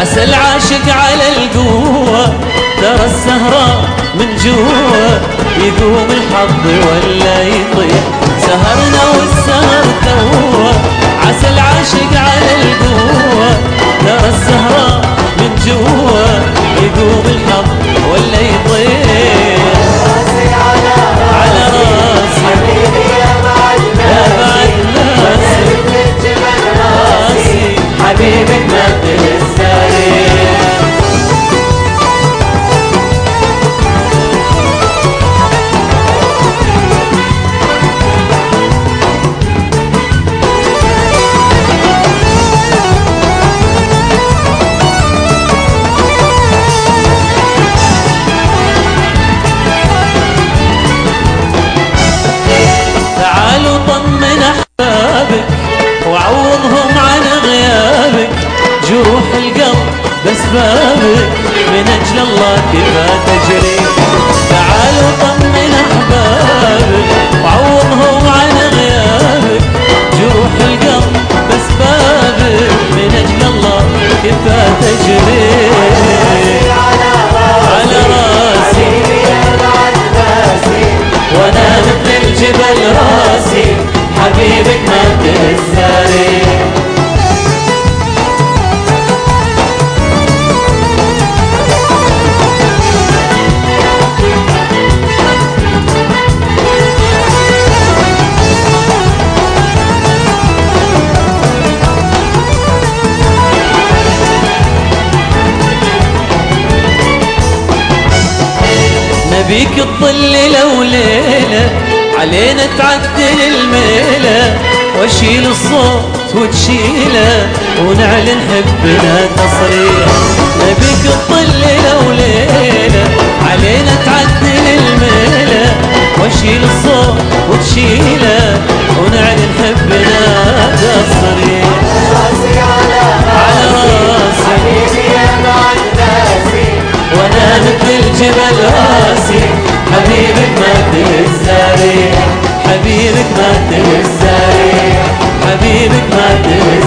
عسل عاشق على القوة، ترى السهرة من جوا يقوم الحظ ولا يطير. سهرنا والسهر توا، عسل عاشق على القوة، ترى السهرة من جوا يقوم الحظ ولا يطير. على راسي حبيبي يا بعد ناسي، راسي حبيبك مثل السرير. تعالوا طمن احبابك وعوضهم عن غيابك، جروح القلب باسبابك من اجل الله كفى تجري. تعالوا طمن احبابك وعوضهم عن غيابك، جروح القلب باسبابك من اجل الله كفى تجري. على راسي وانا مثل الجبل راسي، حبيبك مثل السرير. نبيك تظل لو ليلة علينا تعدل الميلة، واشيل الصوت وتشيله ونعلن حبنا تصريح. نبيك تظل لو ليلة علينا تعدل الميلة، واشيل الصوت وتشيله ونعلن حبنا تصريح. على راسي حبيبي يا بعد ناسي، وانا مثل الجبل راسي، حبيبك مثل السرير، حبيبك مثل السرير، حبيبك مثل